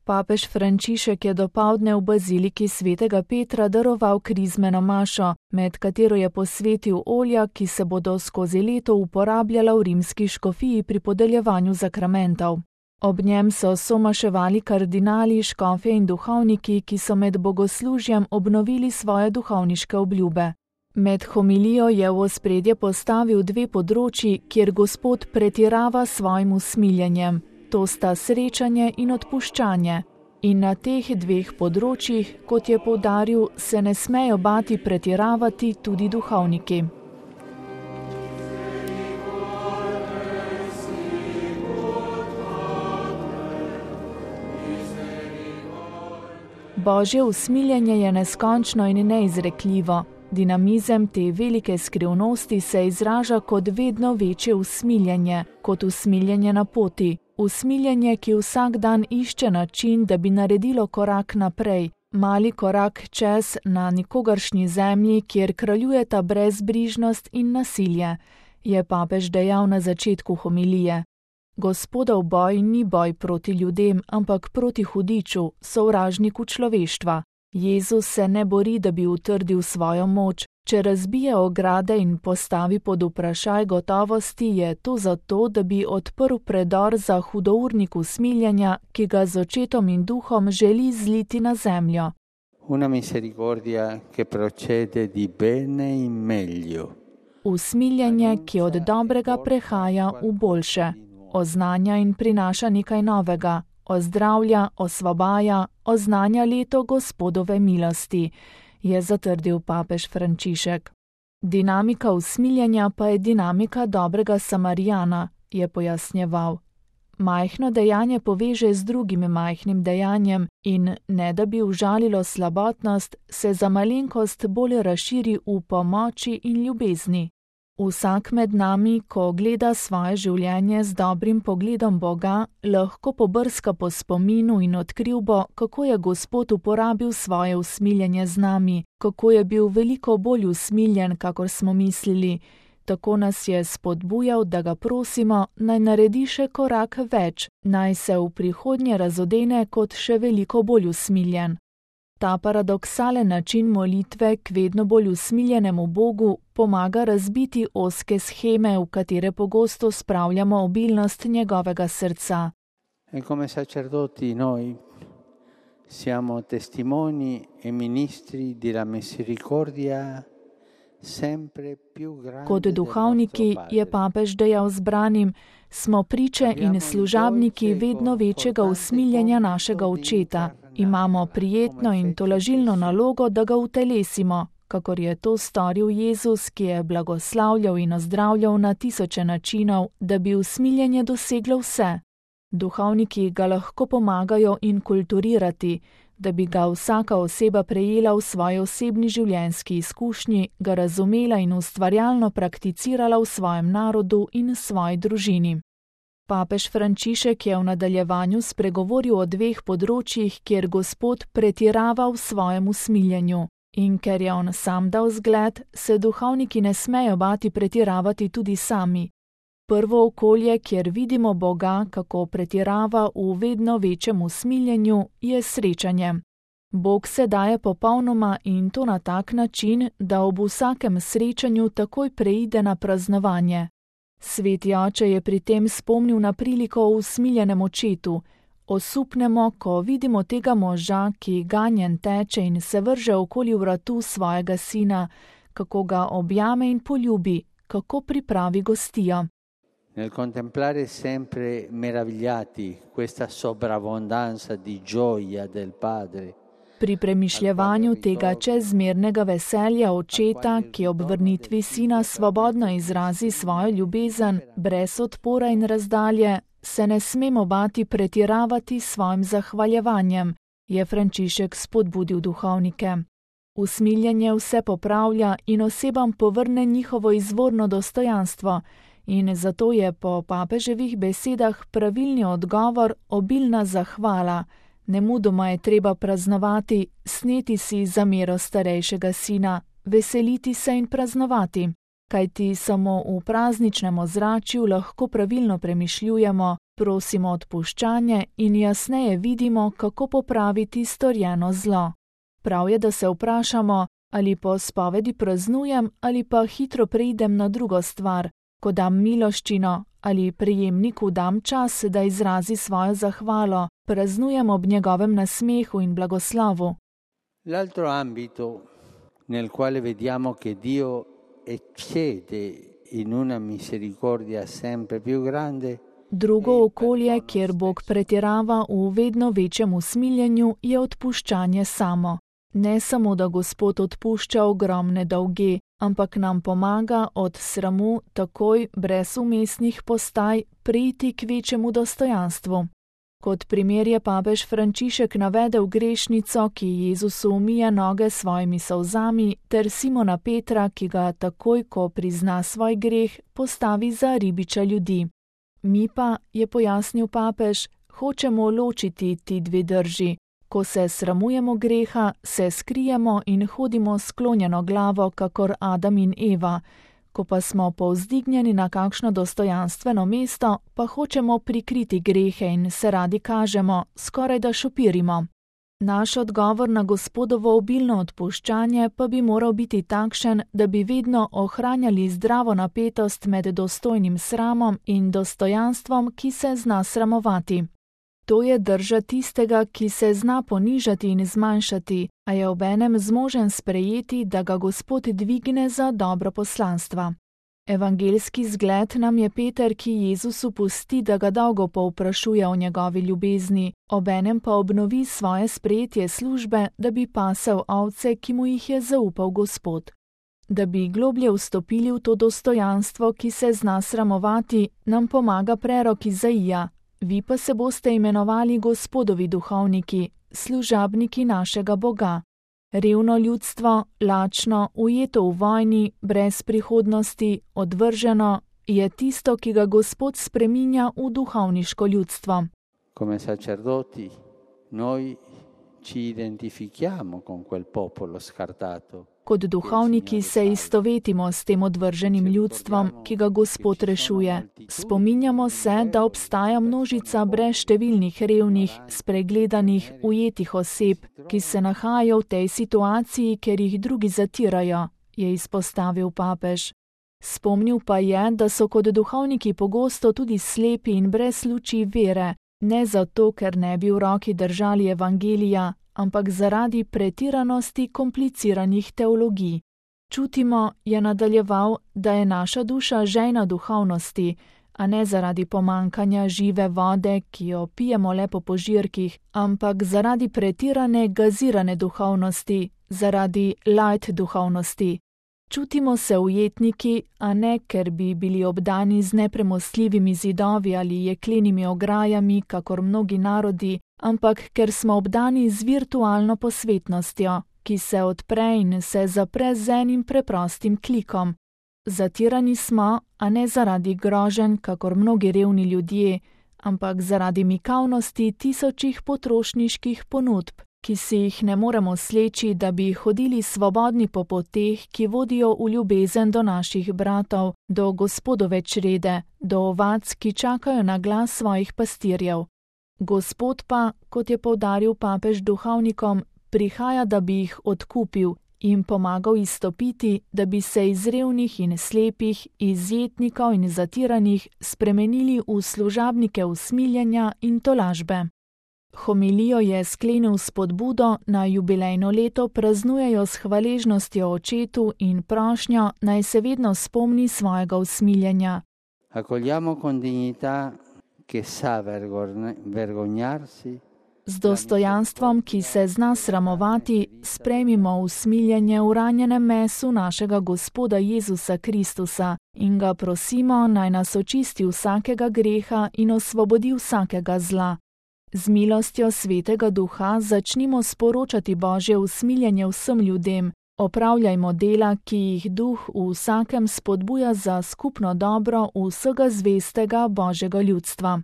Papež Frančišek je dopoldne v baziliki svetega Petra daroval krizmeno mašo, med katero je posvetil olja, ki se bodo skozi leto uporabljala v rimski škofiji pri podeljevanju zakramentov. Ob njem so somaševali kardinali, škofje in duhovniki, ki so med bogoslužjem obnovili svoje duhovniške obljube. Med homilijo je v ospredje postavil dve področji, kjer Gospod pretirava s svojim usmiljenjem. To sta srečanje in odpuščanje. In na teh dveh področjih, kot je poudaril, se ne smejo bati pretiravati tudi duhovniki. Božje usmiljenje je neskončno in neizrekljivo. Dinamizem te velike skrivnosti se izraža kot vedno večje usmiljenje, kot usmiljenje na poti. Usmiljenje, ki vsak dan išče način, da bi naredilo korak naprej, mali korak čez na nikogaršnji zemlji, kjer kraljujeta brezbrižnost in nasilje, je papež dejal na začetku homilije. Gospodov boj ni boj proti ljudem, ampak proti hudiču, sovražniku človeštva. Jezus se ne bori, da bi utrdil svojo moč. Če razbije ograde in postavi pod vprašaj gotovosti, je to zato, da bi odprl predor za hudournik usmiljenja, ki ga z očetom in duhom želi zliti na zemljo. Una misericordia che procede di bene in meglio. Usmiljenje, ki od dobrega prehaja v boljše. Oznanja in prinaša nekaj novega. Ozdravlja, osvobaja, oznanja leto Gospodove milosti, je zatrdil papež Frančišek. Dinamika usmiljenja pa je dinamika dobrega Samarijana, je pojasnjeval. Majhno dejanje poveže z drugim majhnim dejanjem in, ne da bi užalilo slabotnost, se za malenkost bolj razširi v pomoči in ljubezni. Vsak med nami, ko gleda svoje življenje z dobrim pogledom Boga, lahko pobrska po spominu in odkril bo, kako je Gospod uporabil svoje usmiljenje z nami, kako je bil veliko bolj usmiljen, kakor smo mislili. Tako nas je spodbujal, da ga prosimo, naj naredi še korak več, naj se v prihodnje razodene kot še veliko bolj usmiljen. Ta paradoksalen način molitve k vedno bolj usmiljenemu Bogu pomaga razbiti ozke sheme, v katere pogosto spravljamo obilnost njegovega srca. E come sacerdoti noi siamo testimoni e ministri della misericordia sempre più grande. Kot duhovniki, je papež dejal zbranim, smo priče in služabniki vedno večjega usmiljenja našega očeta. Imamo prijetno in tolažilno nalogo, da ga utelesimo, kakor je to storil Jezus, ki je blagoslavljal in ozdravljal na tisoče načinov, da bi usmiljenje doseglo vse. Duhovniki ga lahko pomagajo inkulturirati, da bi ga vsaka oseba prejela v svoji osebni življenjski izkušnji, ga razumela in ustvarjalno prakticirala v svojem narodu in svoji družini. Papež Frančišek je v nadaljevanju spregovoril o dveh področjih, kjer Gospod pretirava v svojem usmiljenju. In ker je on sam dal zgled, se duhovniki ne smejo bati pretiravati tudi sami. Prvo okolje, kjer vidimo Boga, kako pretirava v vedno večjem usmiljenju, je srečanje. Bog se daje popolnoma in to na tak način, da ob vsakem srečanju takoj preide na praznovanje. Sveti oče je pri tem spomnil na priliko o usmiljenem očetu. Osupnemo, ko vidimo tega moža, ki ganjen teče in se vrže okoli vratu svojega sina, kako ga objame in poljubi, kako pripravi gostijo. Nel contemplare sempre meravigliati questa sovrabbondanza di gioia del Padre. Pri premišljevanju tega čezmernega veselja očeta, ki ob vrnitvi sina svobodno izrazi svojo ljubezen, brez odpora in razdalje, se ne smemo bati pretiravati s svojim zahvaljevanjem, je Frančišek spodbudil duhovnike. Usmiljenje vse popravlja in osebam povrne njihovo izvorno dostojanstvo, in zato je po papeževih besedah pravilni odgovor obilna zahvala. Nemudoma je treba praznovati, sneti si zamero starejšega sina, veseliti se in praznovati, kajti samo v prazničnem ozračju lahko pravilno premišljujemo, Prosimo odpuščanje in jasneje vidimo, kako popraviti storjeno zlo. Prav je, da se vprašamo, ali po spovedi praznujem ali pa hitro preidem na drugo stvar, ko dam miloščino ali prejemniku dam čas, da izrazi svojo zahvalo, praznujem ob njegovem nasmehu in blagoslovu. L'altro ambito nel quale vediamo che Dio eccede in una misericordia sempre più grande. Drugo okolje, kjer Bog pretirava v vedno večjem usmiljenju, je odpuščanje samo. Ne samo, da Gospod odpušča ogromne dolge, ampak nam pomaga od sramu takoj, brez vmesnih postaj, priti k večjemu dostojanstvu. Kot primer je papež Frančišek navedel grešnico, ki Jezusu umije noge s svojimi solzami, ter Simona Petra, ki ga takoj, ko prizna svoj greh, postavi za ribiča ljudi. Mi pa, je pojasnil papež, hočemo ločiti ti dve drži. Ko se sramujemo greha, se skrijemo in hodimo sklonjeno glavo, kakor Adam in Eva. Ko pa smo povzdignjeni na kakšno dostojanstveno mesto, pa hočemo prikriti grehe in se radi kažemo, skoraj da šopirimo. Naš odgovor na Gospodovo obilno odpuščanje pa bi moral biti takšen, da bi vedno ohranjali zdravo napetost med dostojnim sramom in dostojanstvom, ki se zna sramovati. To je drža tistega, ki se zna ponižati in zmanjšati, a je obenem zmožen sprejeti, da ga Gospod dvigne za dobro poslanstva. Evangeljski zgled nam je Peter, ki Jezusu pusti, da ga dolgo povprašuje o njegovi ljubezni, obenem pa obnovi svoje sprejetje službe, da bi pasel ovce, ki mu jih je zaupal Gospod. Da bi globlje vstopili v to dostojanstvo, ki se zna sramovati, nam pomaga prerok Izaija. Vi pa se boste imenovali Gospodovi duhovniki, služabniki našega Boga. Revno ljudstvo, lačno, ujeto v vojni, brez prihodnosti, odvrženo, je tisto, ki ga Gospod spreminja v duhovniško ljudstvo. Come sacerdoti, noi ci identifichiamo con quel popolo scartato. Kot duhovniki se istovetimo s tem odvrženim ljudstvom, ki ga Gospod rešuje. Spominjamo se, da obstaja množica brezštevilnih revnih, spregledanih, ujetih oseb, ki se nahajajo v tej situaciji, ker jih drugi zatirajo, je izpostavil papež. Spomnil pa je, da so kot duhovniki pogosto tudi slepi in brez luči vere, ne zato, ker ne bi v roki držali evangelija, ampak zaradi pretiranosti kompliciranih teologij. Čutimo, je nadaljeval, da je naša duša žejna duhovnosti, a ne zaradi pomankanja žive vode, ki jo pijemo le po požirkih, ampak zaradi pretirane gazirane duhovnosti, zaradi light duhovnosti. Čutimo se ujetniki, a ne ker bi bili obdani z nepremostljivimi zidovi ali jeklenimi ograjami, kakor mnogi narodi, ampak ker smo obdani z virtualno posvetnostjo, ki se odpre in se zapre z enim preprostim klikom. Zatirani smo, a ne zaradi groženj, kakor mnogi revni ljudje, ampak zaradi mikavnosti tisočih potrošniških ponudb, ki si jih ne moremo sleči, da bi hodili svobodni po poteh, ki vodijo v ljubezen do naših bratov, do Gospodove črede, do ovac, ki čakajo na glas svojih pastirjev. Gospod pa, kot je poudaril papež duhovnikom, prihaja, da bi jih odkupil in pomagal izstopiti, da bi se iz revnih in slepih, iz jetnikov in zatiranih spremenili v služabnike usmiljenja in tolažbe. Homilijo je sklenil s spodbudo, na jubilejno leto praznujejo s hvaležnostjo očetu in prošnjo, naj se vedno spomni svojega usmiljenja. Accogliamo con dignità che sa vergognarsi. Z dostojanstvom, ki se zna sramovati, sprejmimo usmiljenje v ranjenem mesu našega Gospoda Jezusa Kristusa in ga prosimo, naj nas očisti vsakega greha in osvobodi vsakega zla. Z milostjo Svetega Duha začnimo sporočati Božje usmiljenje vsem ljudem, opravljajmo dela, ki jih Duh v vsakem spodbuja za skupno dobro vsega zvestega Božjega ljudstva.